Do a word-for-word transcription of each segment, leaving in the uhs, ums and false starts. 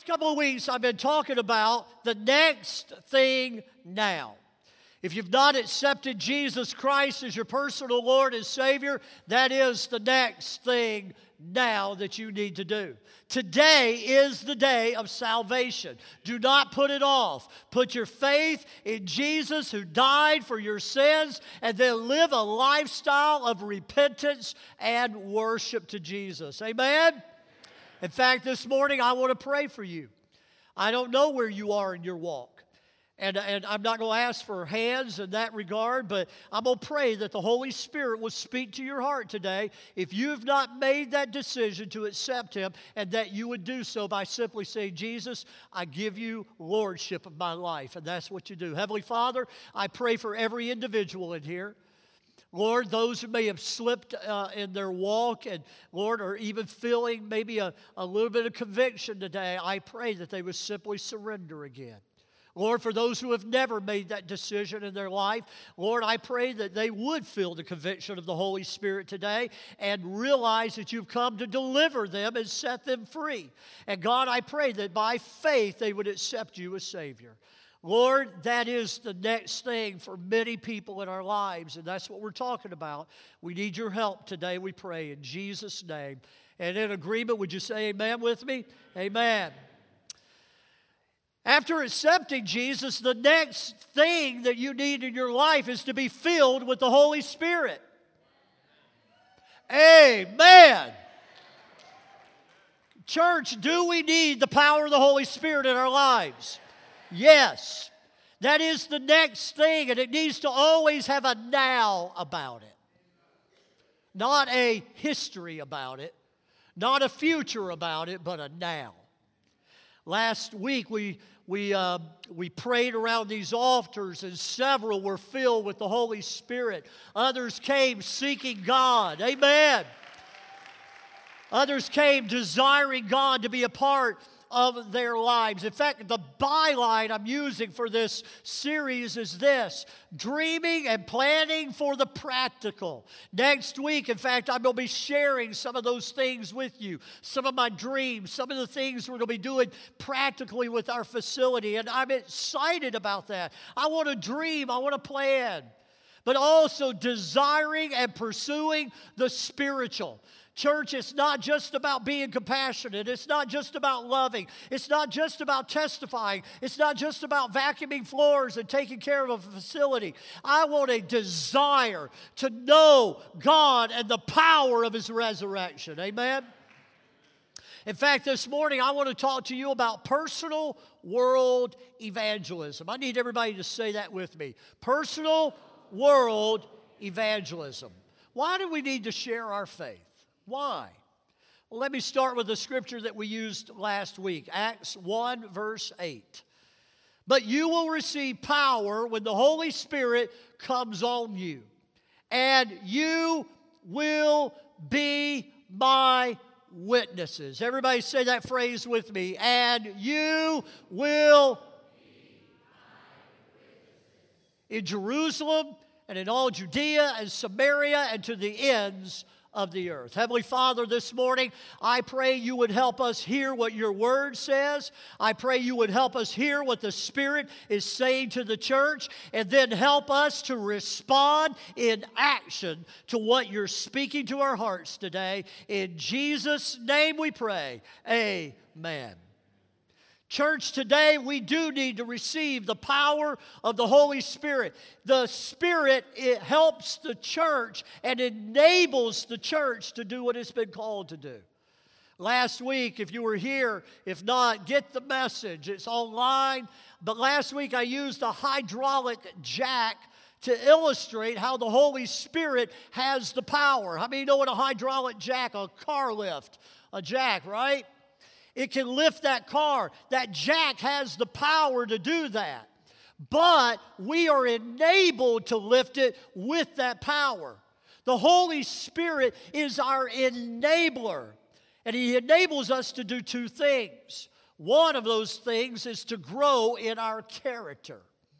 Last couple of weeks, I've been talking about the next thing now. If you've not accepted Jesus Christ as your personal Lord and Savior, that is the next thing now that you need to do. Today is the day of salvation. Do not put it off. Put your faith in Jesus who died for your sins, and then live a lifestyle of repentance and worship to Jesus. Amen? In fact, this morning I want to pray for you. I don't know where you are in your walk. And, and I'm not going to ask for hands in that regard, but I'm going to pray that the Holy Spirit will speak to your heart today if you have not made that decision to accept Him, and that you would do so by simply saying, Jesus, I give you lordship of my life. And that's what you do. Heavenly Father, I pray for every individual in here. Lord, those who may have slipped uh, in their walk and, Lord, are even feeling maybe a, a little bit of conviction today, I pray that they would simply surrender again. Lord, for those who have never made that decision in their life, Lord, I pray that they would feel the conviction of the Holy Spirit today and realize that you've come to deliver them and set them free. And God, I pray that by faith they would accept you as Savior. Lord, that is the next thing for many people in our lives, and that's what we're talking about. We need your help today, we pray, in Jesus' name. And in agreement, would you say amen with me? Amen. After accepting Jesus, the next thing that you need in your life is to be filled with the Holy Spirit. Amen. Church, do we need the power of the Holy Spirit in our lives? Yes. That is the next thing, and it needs to always have a now about it. Not a history about it, not a future about it, but a now. Last week, we we uh, we prayed around these altars, and several were filled with the Holy Spirit. Others came seeking God. Amen. Others came desiring God to be a part of their lives. In fact, the byline I'm using for this series is this: dreaming and planning for the practical. Next week, in fact, I'm going to be sharing some of those things with you, some of my dreams, some of the things we're going to be doing practically with our facility, and I'm excited about that. I want to dream, I want to plan, but also desiring and pursuing the spiritual. Church, it's not just about being compassionate. It's not just about loving. It's not just about testifying. It's not just about vacuuming floors and taking care of a facility. I want a desire to know God and the power of His resurrection. Amen? In fact, this morning I want to talk to you about personal world evangelism. I need everybody to say that with me. Personal world evangelism. Why do we need to share our faith? Why? Well, let me start with the scripture that we used last week, Acts one, verse eight. But you will receive power when the Holy Spirit comes on you, and you will be my witnesses. Everybody say that phrase with me. And you will be my witnesses in Jerusalem and in all Judea and Samaria and to the ends of the earth. Heavenly Father, this morning, I pray you would help us hear what your word says. I pray you would help us hear what the Spirit is saying to the church, and then help us to respond in action to what you're speaking to our hearts today. In Jesus' name we pray. Amen. Church, today we do need to receive the power of the Holy Spirit. The Spirit, it helps the church and enables the church to do what it's been called to do. Last week, if you were here, if not, get the message. It's online. But last week I used a hydraulic jack to illustrate how the Holy Spirit has the power. How many know what a hydraulic jack, a car lift, a jack, right? It can lift that car. That jack has the power to do that. But we are enabled to lift it with that power. The Holy Spirit is our enabler. And He enables us to do two things. One of those things is to grow in our character.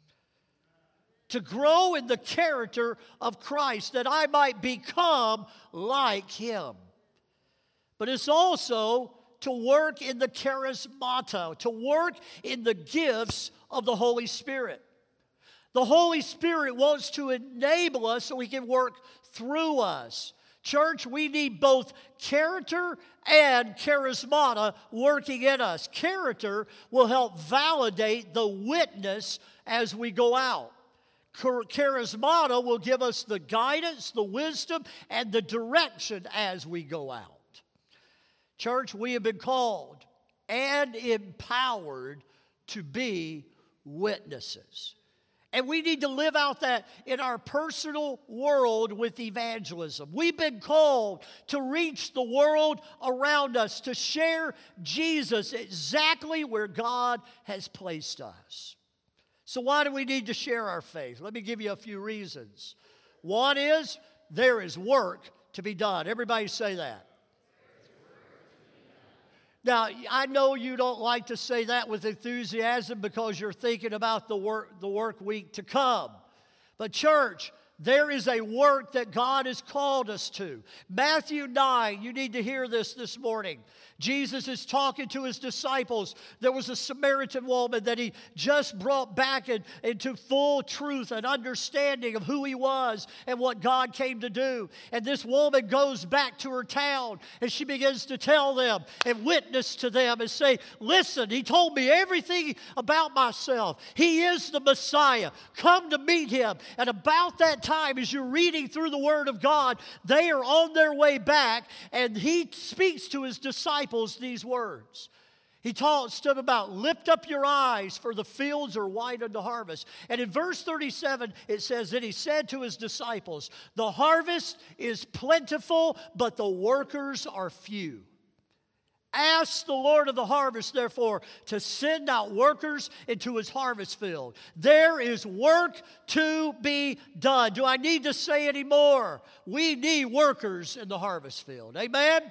To grow in the character of Christ, that I might become like Him. But it's also to work in the charismata, to work in the gifts of the Holy Spirit. The Holy Spirit wants to enable us so He can work through us. Church, we need both character and charismata working in us. Character will help validate the witness as we go out. Charismata will give us the guidance, the wisdom, and the direction as we go out. Church, we have been called and empowered to be witnesses. And we need to live out that in our personal world with evangelism. We've been called to reach the world around us, to share Jesus exactly where God has placed us. So why do we need to share our faith? Let me give you a few reasons. One is there is work to be done. Everybody say that. Now, I know you don't like to say that with enthusiasm because you're thinking about the work, the work week to come. But church, there is a work that God has called us to. Matthew nine, you need to hear this this morning. Jesus is talking to His disciples. There was a Samaritan woman that He just brought back in, into full truth and understanding of who He was and what God came to do. And this woman goes back to her town and she begins to tell them and witness to them and say, listen, He told me everything about myself. He is the Messiah. Come to meet Him. And about that time, as you're reading through the Word of God, they are on their way back and He speaks to His disciples these words. He talks to them about lift up your eyes for the fields are white unto harvest. And in verse thirty-seven it says that He said to His disciples, the harvest is plentiful, but the workers are few. Ask the Lord of the harvest, therefore, to send out workers into His harvest field. There is work to be done. Do I need to say any more? We need workers in the harvest field. Amen?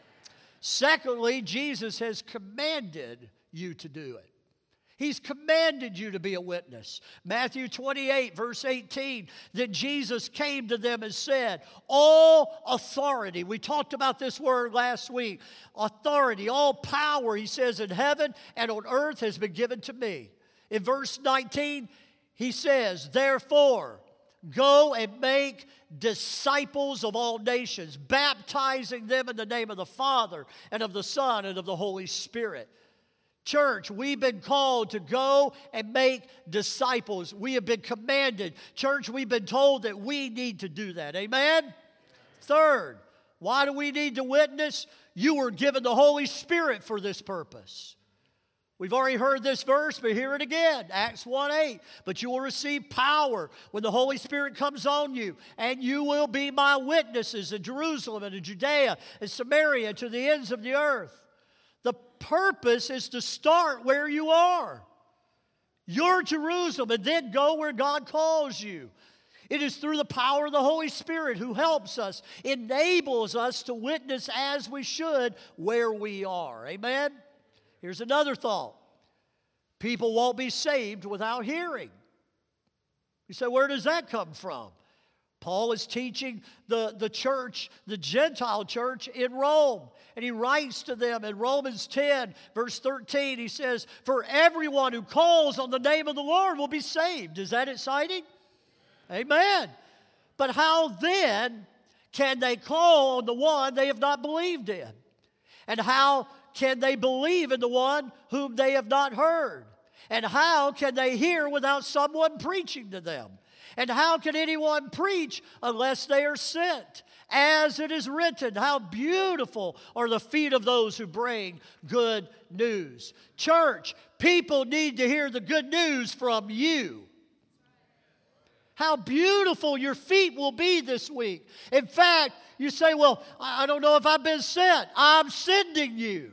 Secondly, Jesus has commanded you to do it. He's commanded you to be a witness. Matthew twenty-eight, verse eighteen, that Jesus came to them and said, all authority, we talked about this word last week, authority, all power, He says, in heaven and on earth has been given to me. In verse nineteen, He says, therefore, go and make disciples of all nations, baptizing them in the name of the Father and of the Son and of the Holy Spirit. Church, we've been called to go and make disciples. We have been commanded. Church, we've been told that we need to do that. Amen? Third, why do we need to witness? You were given the Holy Spirit for this purpose. We've already heard this verse, but hear it again. Acts one eight. But you will receive power when the Holy Spirit comes on you, and you will be my witnesses in Jerusalem and in Judea and Samaria to the ends of the earth. The purpose is to start where you are. You're Jerusalem, and then go where God calls you. It is through the power of the Holy Spirit who helps us, enables us to witness as we should where we are. Amen? Here's another thought. People won't be saved without hearing. You say, where does that come from? Paul is teaching the, the church, the Gentile church in Rome. And he writes to them in Romans ten, verse thirteen, he says, for everyone who calls on the name of the Lord will be saved. Is that exciting? Amen. But how then can they call on the one they have not believed in? And how can they believe in the one whom they have not heard? And how can they hear without someone preaching to them? And how can anyone preach unless they are sent? As it is written, how beautiful are the feet of those who bring good news. Church, people need to hear the good news from you. How beautiful your feet will be this week. In fact, you say, well, I don't know if I've been sent. I'm sending you.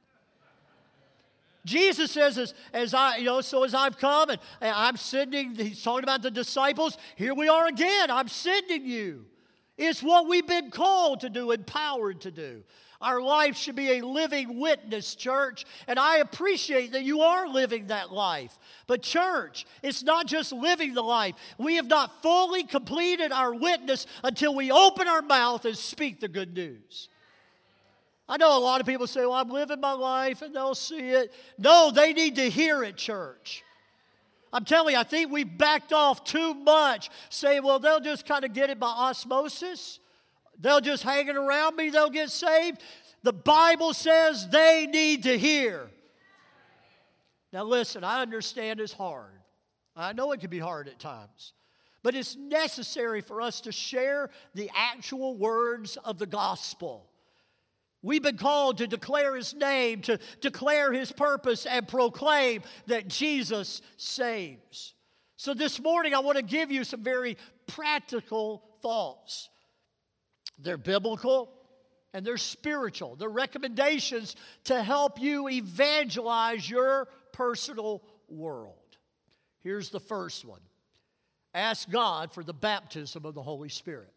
Jesus says, as, as I, you know, so as I've come and, and I'm sending, He's talking about the disciples. Here we are again. I'm sending you. It's what we've been called to do, empowered to do. Our life should be a living witness, church. And I appreciate that you are living that life. But church, it's not just living the life. We have not fully completed our witness until we open our mouth and speak the good news. I know a lot of people say, well, I'm living my life and they'll see it. No, they need to hear it, church. I'm telling you, I think we backed off too much, saying, well, they'll just kind of get it by osmosis. They'll just hang it around me, they'll get saved. The Bible says they need to hear. Now listen, I understand it's hard. I know it can be hard at times. But it's necessary for us to share the actual words of the gospel. We've been called to declare His name, to declare His purpose, and proclaim that Jesus saves. So this morning I want to give you some very practical thoughts. They're biblical and they're spiritual. They're recommendations to help you evangelize your personal world. Here's the first one. Ask God for the baptism of the Holy Spirit.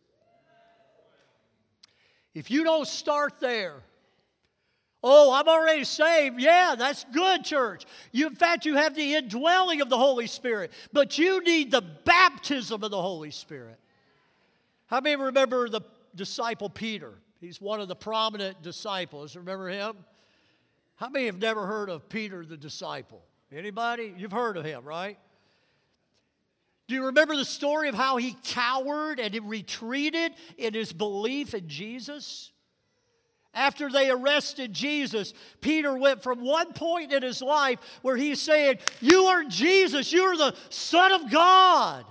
If you don't start there, oh, I'm already saved. Yeah, that's good, church. You, in fact, you have the indwelling of the Holy Spirit, but you need the baptism of the Holy Spirit. How many remember the disciple Peter? He's one of the prominent disciples. Remember him? How many have never heard of Peter the disciple? Anybody? You've heard of him, right? Do you remember the story of how he cowered and he retreated in his belief in Jesus? After they arrested Jesus, Peter went from one point in his life where he's saying, you are Jesus, you are the Son of God,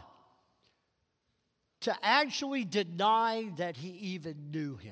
to actually denying that he even knew him.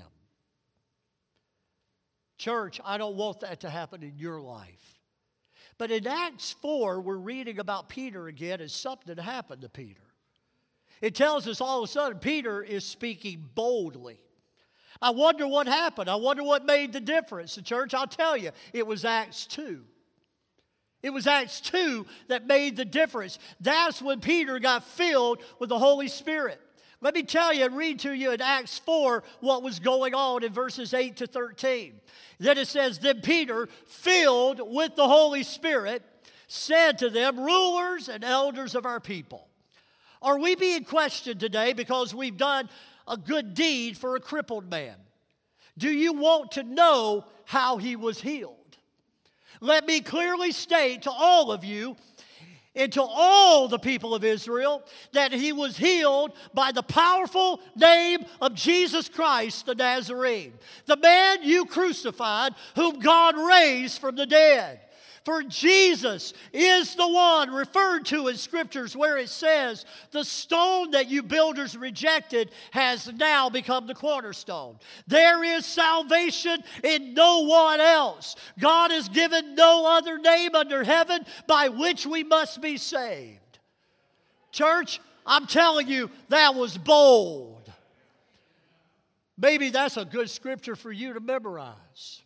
Church, I don't want that to happen in your life. But in Acts four, we're reading about Peter again, and something happened to Peter. It tells us all of a sudden Peter is speaking boldly. I wonder what happened. I wonder what made the difference. The church, I'll tell you, it was Acts two. It was Acts two that made the difference. That's when Peter got filled with the Holy Spirit. Let me tell you and read to you in Acts four what was going on in verses eight to thirteen. Then it says, then Peter, filled with the Holy Spirit, said to them, rulers and elders of our people, are we being questioned today because we've done a good deed for a crippled man? Do you want to know how he was healed? Let me clearly state to all of you and to all the people of Israel that he was healed by the powerful name of Jesus Christ the Nazarene, the man you crucified, whom God raised from the dead. For Jesus is the one referred to in Scriptures where it says, the stone that you builders rejected has now become the cornerstone. There is salvation in no one else. God has given no other name under heaven by which we must be saved. Church, I'm telling you, that was bold. Maybe that's a good scripture for you to memorize.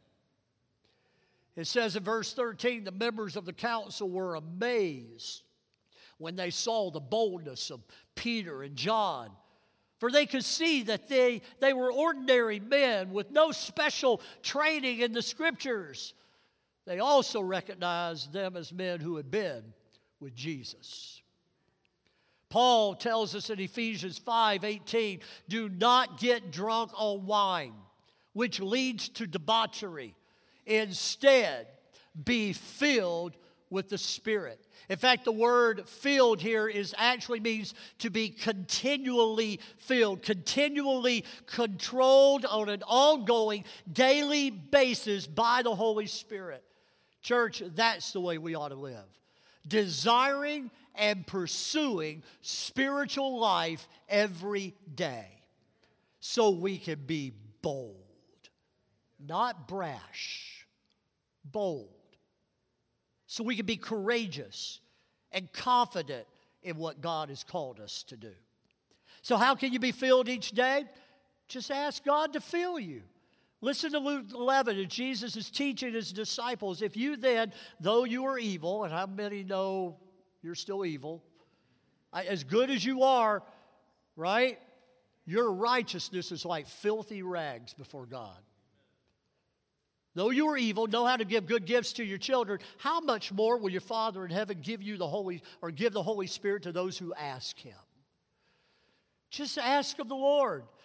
It says in verse thirteen, the members of the council were amazed when they saw the boldness of Peter and John. For they could see that they, they were ordinary men with no special training in the Scriptures. They also recognized them as men who had been with Jesus. Paul tells us in Ephesians five eighteen, do not get drunk on wine, which leads to debauchery. Instead, be filled with the Spirit. In fact, the word filled here is actually means to be continually filled, continually controlled on an ongoing, daily basis by the Holy Spirit. Church, that's the way we ought to live. Desiring and pursuing spiritual life every day so we can be bold, not brash. Bold, so we can be courageous and confident in what God has called us to do. So how can you be filled each day? Just ask God to fill you. Listen to Luke eleven, as Jesus is teaching his disciples, if you then, though you are evil, and how many know you're still evil, as good as you are, right, your righteousness is like filthy rags before God. Though you are evil, know how to give good gifts to your children, how much more will your Father in heaven give you the Holy, or give the Holy Spirit to those who ask Him? Just ask of the Lord.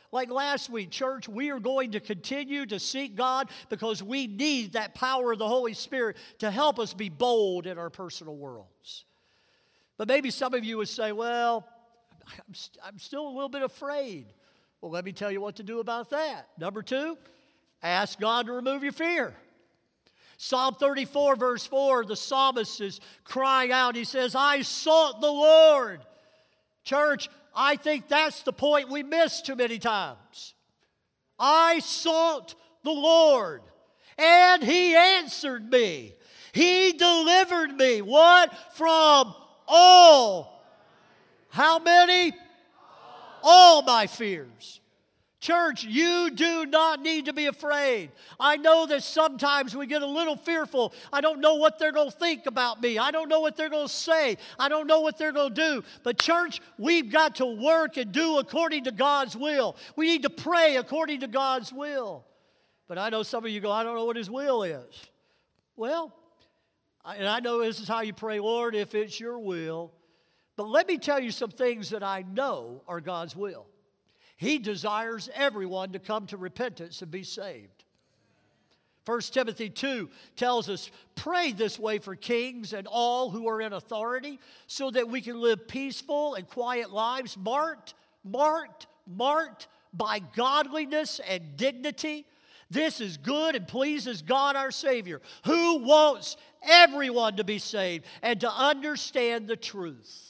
Like last week, church, we are going to continue to seek God because we need that power of the Holy Spirit to help us be bold in our personal worlds. But maybe some of you would say, well, I'm, st- I'm still a little bit afraid. Well, let me tell you what to do about that. Number two, ask God to remove your fear. Psalm thirty-four, verse four, the psalmist is crying out. He says, I sought the Lord. Church, I think that's the point we miss too many times. I sought the Lord, and He answered me. He delivered me. What? From all. How many? All my fears. Church, you do not need to be afraid. I know that sometimes we get a little fearful. I don't know what they're going to think about me. I don't know what they're going to say. I don't know what they're going to do. But church, we've got to work and do according to God's will. We need to pray according to God's will. But I know some of you go, I don't know what His will is. Well, and I know this is how you pray, Lord, if it's your will. But let me tell you some things that I know are God's will. He desires everyone to come to repentance and be saved. First Timothy two tells us, pray this way for kings and all who are in authority so that we can live peaceful and quiet lives, marked, marked, marked by godliness and dignity. This is good and pleases God our Savior, who wants everyone to be saved and to understand the truth.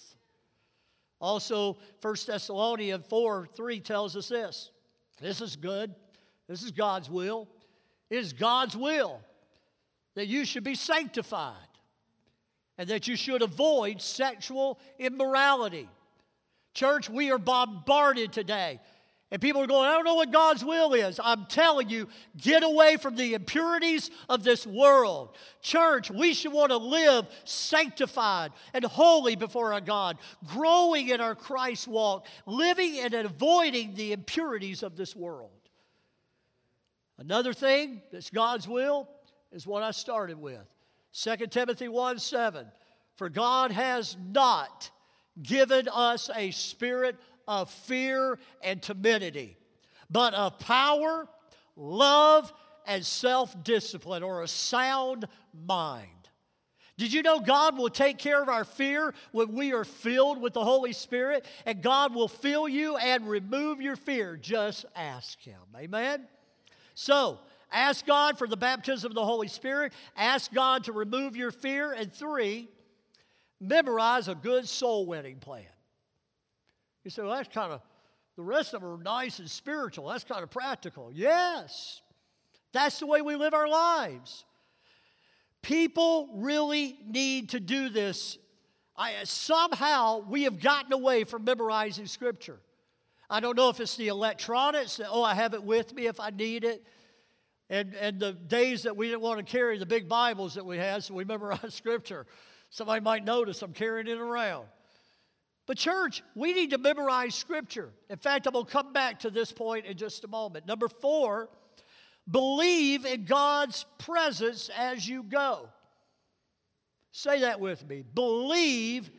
Also, First Thessalonians four three tells us this. This is good. This is God's will. It is God's will that you should be sanctified and that you should avoid sexual immorality. Church, we are bombarded today. And people are going, I don't know what God's will is. I'm telling you, get away from the impurities of this world. Church, we should want to live sanctified and holy before our God, growing in our Christ walk, living and avoiding the impurities of this world. Another thing that's God's will is what I started with. Second Timothy one seven, for God has not given us a spirit of fear and timidity, but of power, love, and self-discipline, or a sound mind. Did you know God will take care of our fear when we are filled with the Holy Spirit? And God will fill you and remove your fear. Just ask Him. Amen? So, ask God for the baptism of the Holy Spirit. Ask God to remove your fear. And three, memorize a good soul-winning plan. You say, well, that's kind of, the rest of them are nice and spiritual. That's kind of practical. Yes. That's the way we live our lives. People really need to do this. I, somehow, we have gotten away from memorizing Scripture. I don't know if it's the electronics, that, oh, I have it with me if I need it. And, and the days that we didn't want to carry the big Bibles that we had, so we memorized Scripture. Somebody might notice I'm carrying it around. But church, we need to memorize Scripture. In fact, I'm going to come back to this point in just a moment. Number four, believe in God's presence as you go. Say that with me. Believe.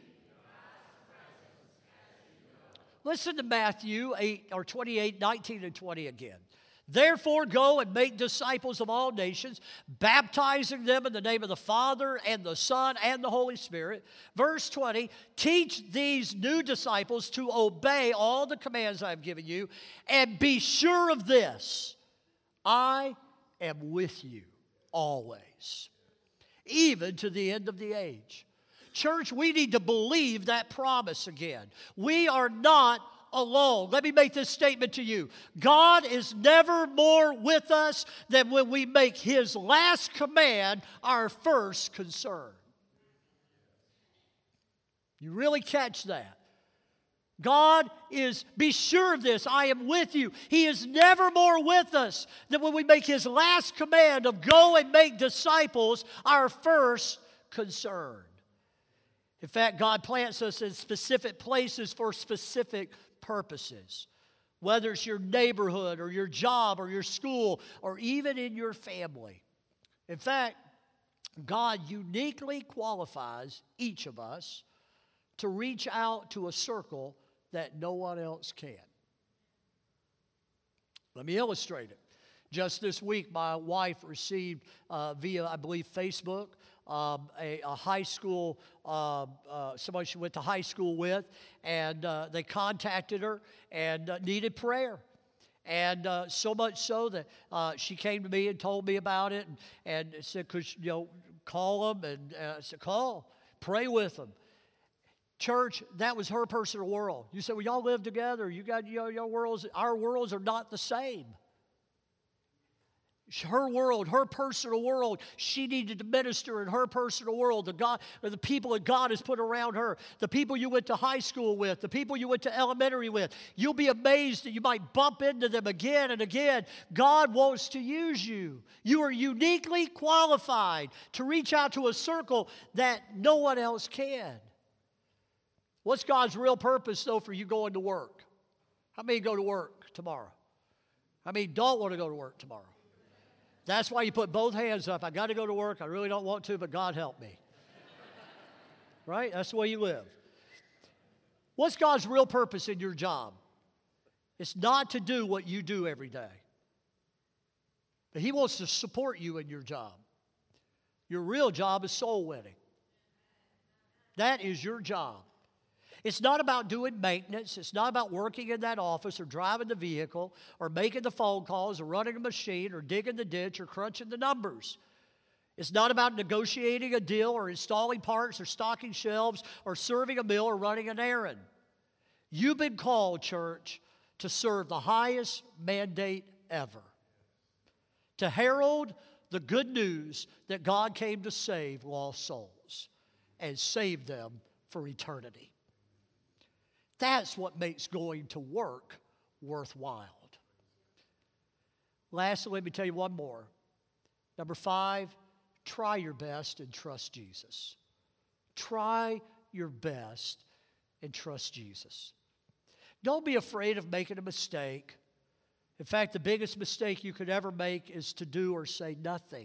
Listen to Matthew eight or twenty-eight, nineteen and twenty again. Therefore, go and make disciples of all nations, baptizing them in the name of the Father and the Son and the Holy Spirit. Verse twenty, teach these new disciples to obey all the commands I have given you, and be sure of this, I am with you always, even to the end of the age. Church, we need to believe that promise again. We are not alone. Let me make this statement to you. God is never more with us than when we make His last command our first concern. You really catch that? God is, be sure of this, I am with you. He is never more with us than when we make His last command of go and make disciples our first concern. In fact, God plants us in specific places for specific purposes, whether it's your neighborhood or your job or your school or even in your family. In fact, God uniquely qualifies each of us to reach out to a circle that no one else can. Let me illustrate it. Just this week, my wife received uh, via, I believe, Facebook, um, a, a high school, uh, uh, somebody she went to high school with, and uh, they contacted her and uh, needed prayer. And uh, so much so that uh, she came to me and told me about it, and, and said, "Could you know, call them?" And uh, I said, "Call, pray with them." Church, that was her personal world. You say, "Well, y'all live together. You got your, your worlds. Our worlds are not the same." Her world, her personal world, she needed to minister in her personal world. The God, the people that God has put around her, the people you went to high school with, the people you went to elementary with. You'll be amazed that you might bump into them again and again. God wants to use you. You are uniquely qualified to reach out to a circle that no one else can. What's God's real purpose, though, for you going to work? How many go to work tomorrow? How many don't want to go to work tomorrow? That's why you put both hands up. I got to go to work. I really don't want to, but God help me. Right? That's the way you live. What's God's real purpose in your job? It's not to do what you do every day. But He wants to support you in your job. Your real job is soul winning. That is your job. It's not about doing maintenance. It's not about working in that office or driving the vehicle or making the phone calls or running a machine or digging the ditch or crunching the numbers. It's not about negotiating a deal or installing parts or stocking shelves or serving a meal or running an errand. You've been called, church, to serve the highest mandate ever. To herald the good news that God came to save lost souls and save them for eternity. That's what makes going to work worthwhile. Lastly, let me tell you one more. Number five, try your best and trust Jesus. Try your best and trust Jesus. Don't be afraid of making a mistake. In fact, the biggest mistake you could ever make is to do or say nothing.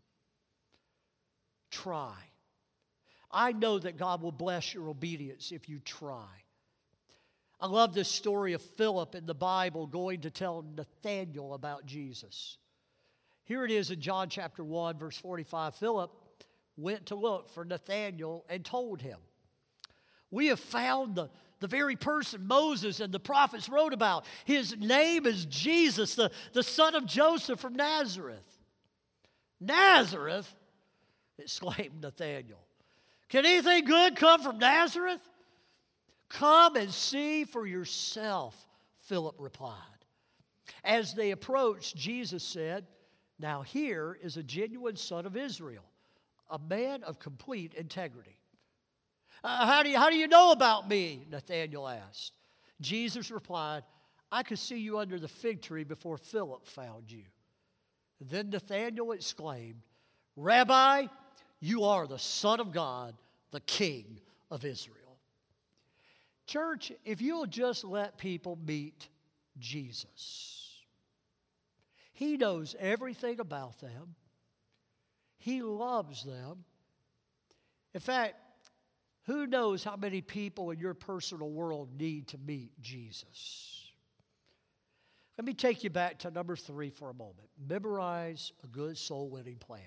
Try. I know that God will bless your obedience if you try. I love this story of Philip in the Bible going to tell Nathanael about Jesus. Here it is in John chapter one, verse forty-five. Philip went to look for Nathanael and told him, "We have found the, the very person Moses and the prophets wrote about. His name is Jesus, the, the son of Joseph from Nazareth." "Nazareth?" exclaimed Nathanael. "Can anything good come from Nazareth?" "Come and see for yourself," Philip replied. As they approached, Jesus said, "Now here is a genuine son of Israel, a man of complete integrity." Uh, how do you, how do you know about me?" Nathanael asked. Jesus replied, "I could see you under the fig tree before Philip found you." Then Nathanael exclaimed, "Rabbi, you are the Son of God, the King of Israel." Church, if you'll just let people meet Jesus, He knows everything about them. He loves them. In fact, who knows how many people in your personal world need to meet Jesus? Let me take you back to number three for a moment. Memorize a good soul-winning plan.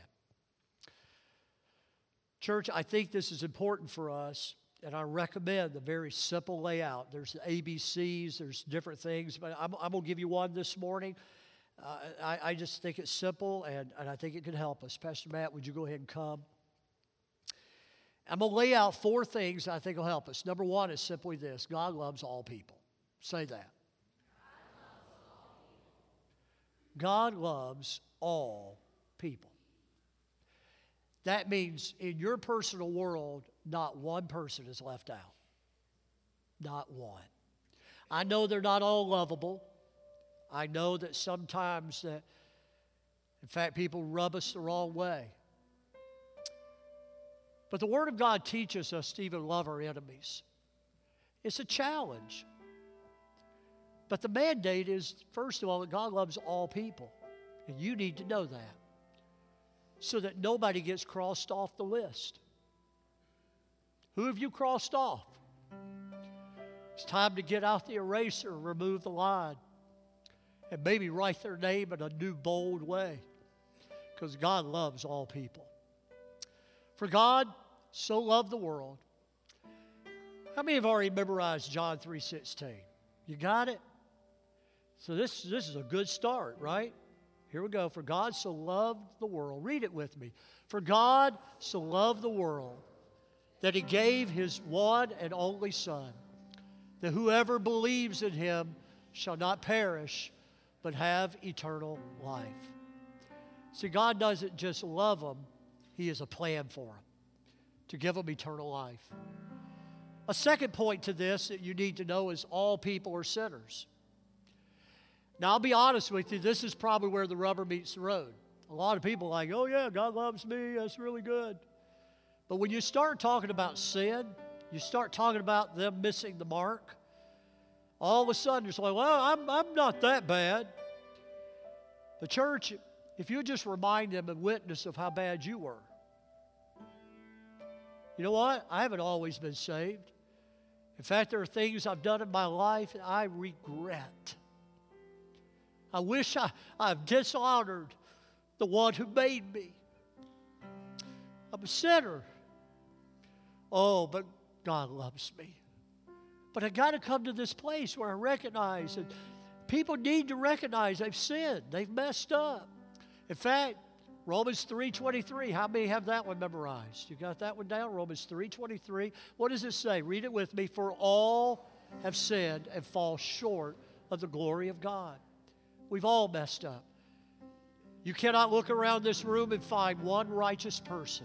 Church, I think this is important for us. And I recommend the very simple layout. There's the A B Cs, there's different things, but I'm, I'm going to give you one this morning. Uh, I, I just think it's simple, and, and I think it can help us. Pastor Matt, would you go ahead and come? I'm going to lay out four things I think will help us. Number one is simply this: God loves all people. Say that. God loves all people. That means in your personal world, not one person is left out. Not one. I know they're not all lovable. I know that sometimes that, in fact, people rub us the wrong way. But the Word of God teaches us to even love our enemies. It's a challenge. But the mandate is, first of all, that God loves all people. And you need to know that, so that nobody gets crossed off the list. Who have you crossed off? It's time to get out the eraser and remove the line and maybe write their name in a new, bold way, because God loves all people. For God so loved the world. How many have already memorized John three sixteen? You got it? So this, this is a good start, right? Here we go. For God so loved the world. Read it with me. For God so loved the world that He gave His one and only Son, that whoever believes in Him shall not perish, but have eternal life. See, God doesn't just love them. He has a plan for them to give them eternal life. A second point to this that you need to know is all people are sinners. Now, I'll be honest with you, this is probably where the rubber meets the road. A lot of people are like, oh yeah, God loves me, that's really good. But when you start talking about sin, you start talking about them missing the mark, all of a sudden it's like, well, I'm, I'm not that bad. The church, if you just remind them and witness of how bad you were. You know what? I haven't always been saved. In fact, there are things I've done in my life that I regret. I wish I, I've dishonored the one who made me. I'm a sinner. Oh, but God loves me. But I got to come to this place where I recognize that people need to recognize they've sinned. They've messed up. In fact, Romans three twenty-three, how many have that one memorized? You got that one down? Romans three twenty-three. What does it say? Read it with me. For all have sinned and fall short of the glory of God. We've all messed up. You cannot look around this room and find one righteous person.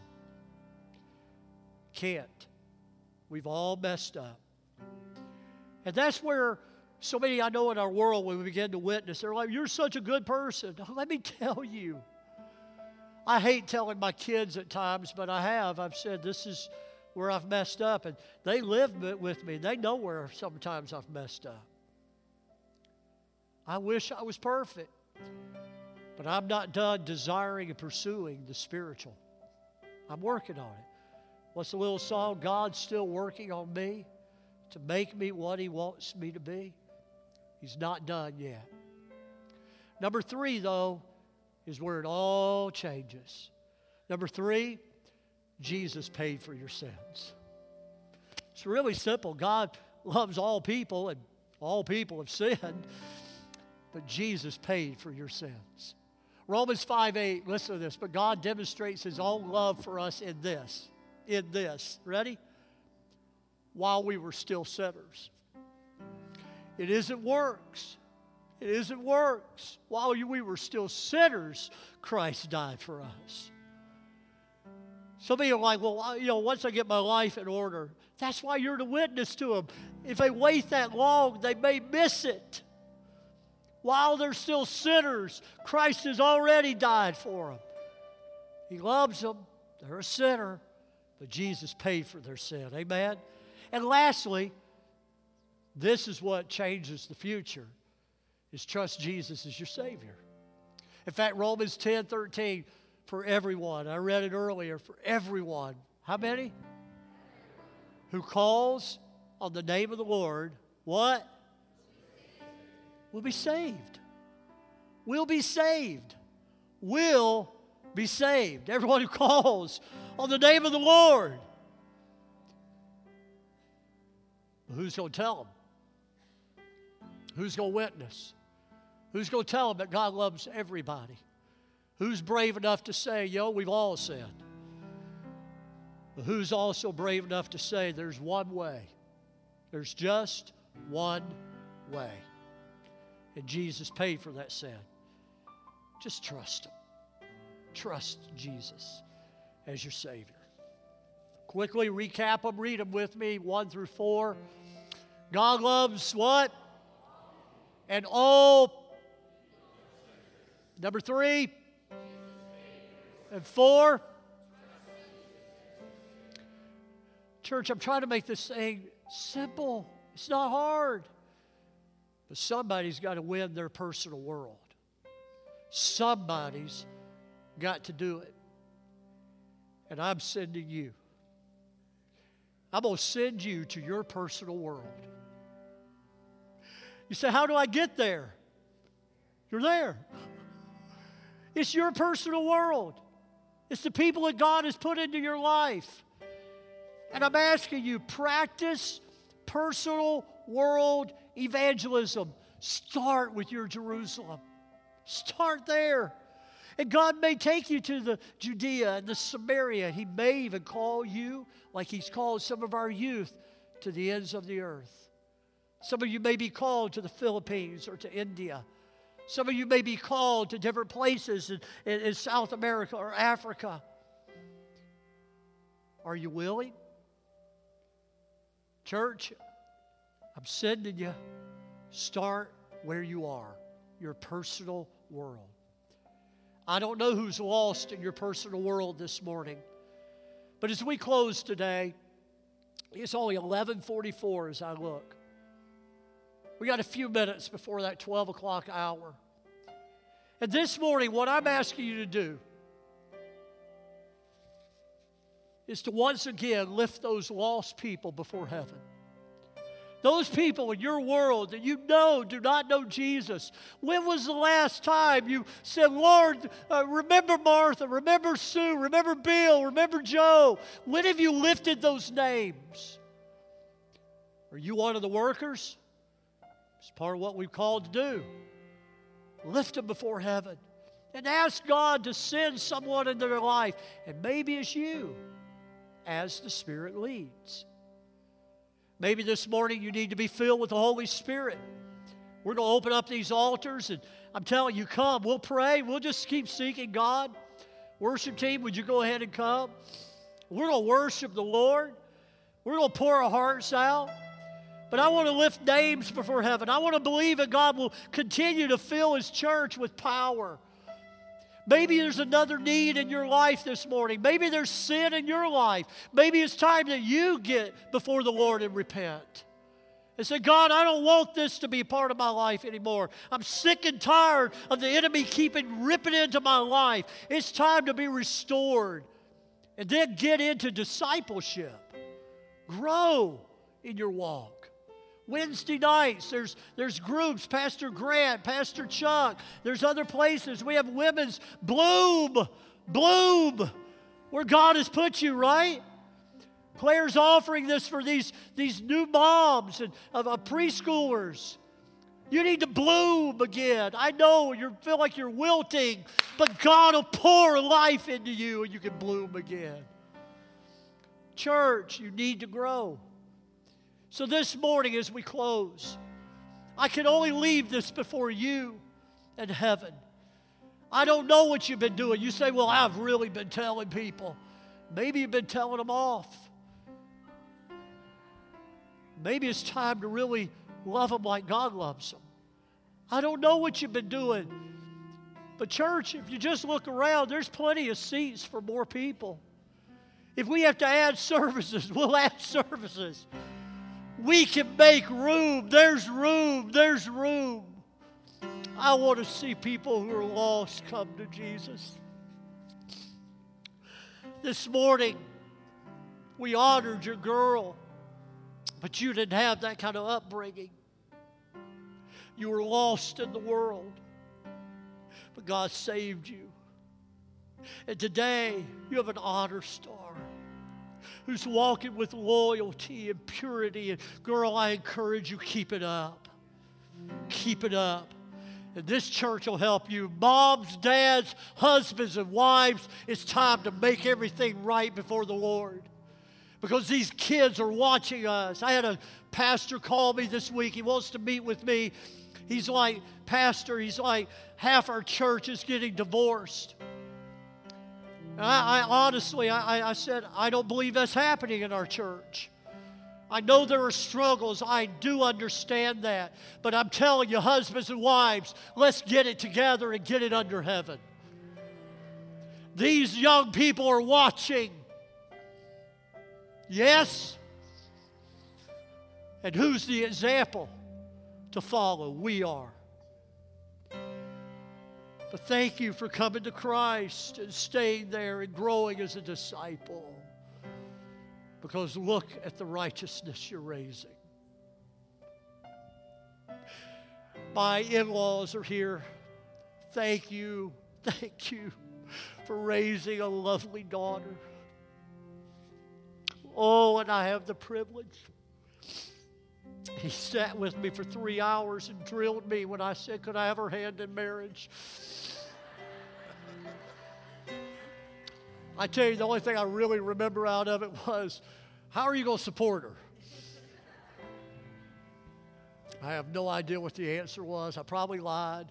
Can't. We've all messed up. And that's where so many I know in our world, when we begin to witness, they're like, you're such a good person. Let me tell you. I hate telling my kids at times, but I have. I've said, this is where I've messed up. And they live with me. They know where sometimes I've messed up. I wish I was perfect. But I'm not done desiring and pursuing the spiritual. I'm working on it. What's the little song? God's still working on me to make me what He wants me to be. He's not done yet. Number three, though, is where it all changes. Number three, Jesus paid for your sins. It's really simple. God loves all people, and all people have sinned, but Jesus paid for your sins. Romans five eight, listen to this. But God demonstrates His own love for us in this. In this. Ready? While we were still sinners. It isn't works. It isn't works. While we were still sinners, Christ died for us. Some of you are like, well, you know, once I get my life in order, that's why you're to witness to them. If they wait that long, they may miss it. While they're still sinners, Christ has already died for them. He loves them. They're a sinner, but Jesus paid for their sin. Amen? And lastly, this is what changes the future, is trust Jesus as your Savior. In fact, Romans ten thirteen, for everyone, I read it earlier, for everyone. How many? Who calls on the name of the Lord, what? Will be saved. Will be saved. Will be saved. Everyone who calls on the name of the Lord. But who's going to tell them? Who's going to witness? Who's going to tell them that God loves everybody? Who's brave enough to say, yo, we've all sinned? But who's also brave enough to say there's one way? There's just one way. And Jesus paid for that sin. Just trust Him. Trust Jesus as your Savior. Quickly recap them. Read them with me, one through four. God loves what? And all. Number three. And four. Church, I'm trying to make this thing simple. It's not hard. But somebody's got to win their personal world. Somebody's got to do it. And I'm sending you. I'm going to send you to your personal world. You say, how do I get there? You're there. It's your personal world. It's the people that God has put into your life. And I'm asking you, practice personal world evangelism. Start with your Jerusalem. Start there. And God may take you to the Judea and the Samaria. He may even call you, like He's called some of our youth, to the ends of the earth. Some of you may be called to the Philippines or to India. Some of you may be called to different places in, in, in South America or Africa. Are you willing? Church, I'm sending you. Start where you are, your personal world. I don't know who's lost in your personal world this morning, but as we close today, it's only eleven forty-four as I look. We got a few minutes before that twelve o'clock hour. And this morning, what I'm asking you to do is to once again lift those lost people before heaven. Those people in your world that you know do not know Jesus. When was the last time you said, Lord, uh, remember Martha, remember Sue, remember Bill, remember Joe? When have you lifted those names? Are you one of the workers? It's part of what we've called to do. Lift them before heaven and ask God to send someone into their life. And maybe it's you as the Spirit leads. Maybe this morning you need to be filled with the Holy Spirit. We're going to open up these altars, and I'm telling you, come. We'll pray. We'll just keep seeking God. Worship team, would you go ahead and come? We're going to worship the Lord. We're going to pour our hearts out. But I want to lift names before heaven. I want to believe that God will continue to fill His church with power. Maybe there's another need in your life this morning. Maybe there's sin in your life. Maybe it's time that you get before the Lord and repent. And say, God, I don't want this to be part of my life anymore. I'm sick and tired of the enemy keeping ripping into my life. It's time to be restored. And then get into discipleship. Grow in your walk. Wednesday nights, there's, there's groups, Pastor Grant, Pastor Chuck. There's other places. We have women's bloom, bloom, where God has put you, right? Claire's offering this for these, these new moms and of, of preschoolers. You need to bloom again. I know you feel like you're wilting, but God will pour life into you and you can bloom again. Church, you need to grow. So this morning as we close, I can only leave this before you and heaven. I don't know what you've been doing. You say, well, I've really been telling people. Maybe you've been telling them off. Maybe it's time to really love them like God loves them. I don't know what you've been doing. But church, if you just look around, there's plenty of seats for more people. If we have to add services, we'll add services. We can make room. There's room. There's room. I want to see people who are lost come to Jesus. This morning, we honored your girl, but you didn't have that kind of upbringing. You were lost in the world, but God saved you. And today, you have an honor star who's walking with loyalty and purity. And girl, I encourage you, keep it up. Keep it up. And this church will help you. Moms, dads, husbands, and wives, it's time to make everything right before the Lord. Because these kids are watching us. I had a pastor call me this week. He wants to meet with me. He's like, Pastor, he's like, half our church is getting divorced. I, I honestly, I, I said, I don't believe that's happening in our church. I know there are struggles. I do understand that. But I'm telling you, husbands and wives, let's get it together and get it under heaven. These young people are watching. Yes? And who's the example to follow? We are. But thank you for coming to Christ and staying there and growing as a disciple. Because look at the righteousness you're raising. My in-laws are here thank you, thank you for raising a lovely daughter. Oh, and I have the privilege. He sat with me for three hours and drilled me when I said, could I have her hand in marriage? I tell you, the only thing I really remember out of it was, how are you going to support her? I have no idea what the answer was. I probably lied.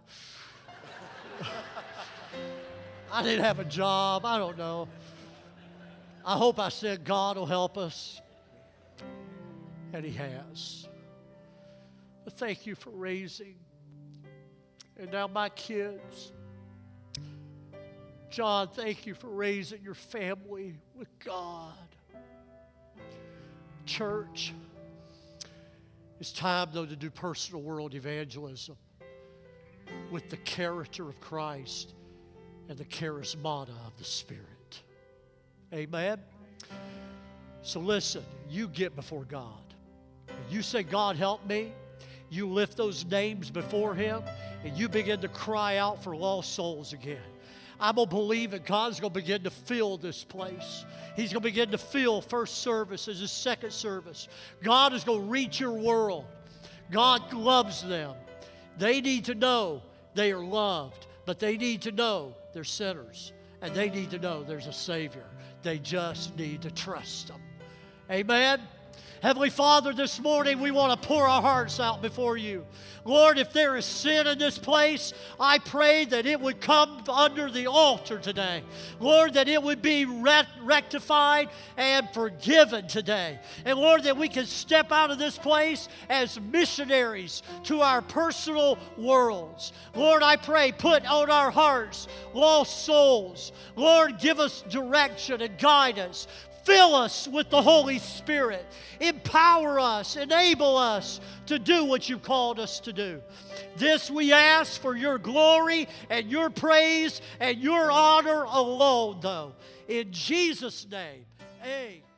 I didn't have a job. I don't know. I hope I said God will help us. And He has. But thank you for raising. And now my kids. John, thank you for raising your family with God. Church, it's time, though, to do personal world evangelism with the character of Christ and the charismata of the Spirit. Amen? So listen, you get before God. You say, God, help me. You lift those names before Him, and you begin to cry out for lost souls again. I'm going to believe that God's going to begin to fill this place. He's going to begin to fill first service as His second service. God is going to reach your world. God loves them. They need to know they are loved, but they need to know they're sinners, and they need to know there's a Savior. They just need to trust Him. Amen? Heavenly Father, this morning we want to pour our hearts out before You. Lord, if there is sin in this place, I pray that it would come under the altar today. Lord, that it would be rectified and forgiven today. And Lord, that we can step out of this place as missionaries to our personal worlds. Lord, I pray, put on our hearts lost souls. Lord, give us direction and guidance. Fill us with the Holy Spirit. Empower us, enable us to do what You called us to do. This we ask for Your glory and Your praise and Your honor alone, though. In Jesus' name, amen.